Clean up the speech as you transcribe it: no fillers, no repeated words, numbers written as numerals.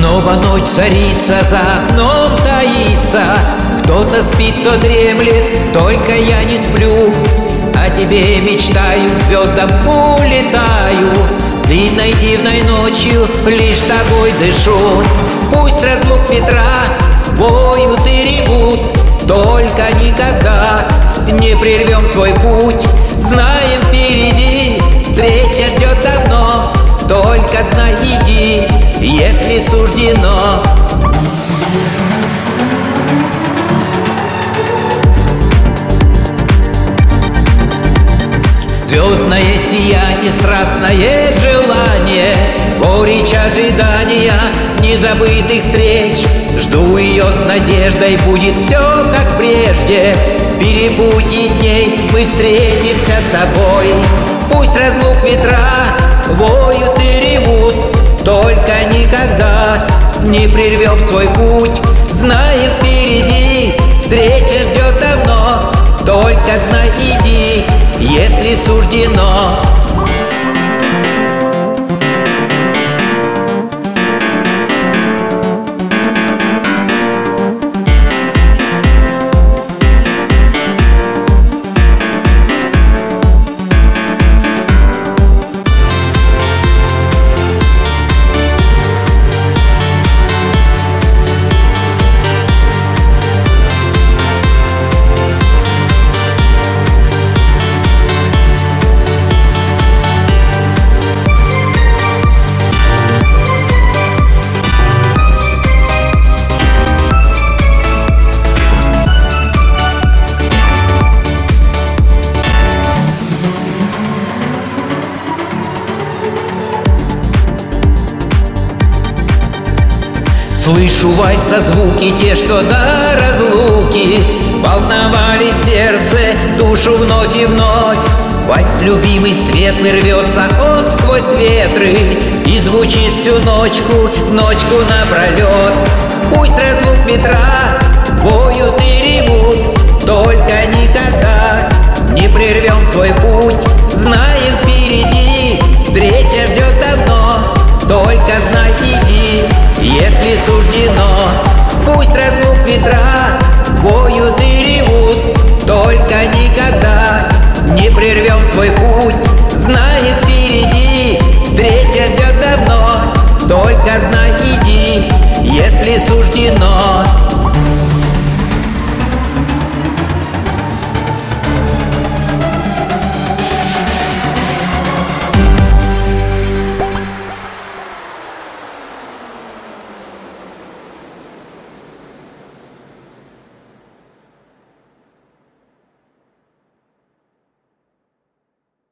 Снова ночь царица, за окном таится. Кто-то спит, кто дремлет, только я не сплю. О тебе мечтаю, к звездам улетаю. Длинной дивной ночью лишь тобой дышу. Пусть разлук ветра воют и ревут, только никогда не прервем свой путь. Знаем, впереди встреча ждет давно, только знай, иди, если суждено. Звездное сияние, страстное желание, горечь ожидания незабытых встреч. Жду ее с надеждой, будет все как прежде. В перепутье дней мы встретимся с тобой. Пусть разлук ветра воют и ревут, только никогда не прервем свой путь. Знаем, впереди встреча ждет давно, только знай, иди, если суждено. Слышу вальса звуки, те, что до разлуки волновали сердце, душу вновь и вновь. Вальс любимый, светлый, рвется он сквозь ветры и звучит всю ночку, ночку напролет. Пусть разлук ветра воют и ревут, только никогда не прервем свой путь. Знаем, впереди встреча ждет давно, только знай, иди, если суждено. Пусть разлук ветра воют и ревут, только никогда не прервем свой путь. Знаем, впереди встреча ждет давно, только знай, иди, если суждено.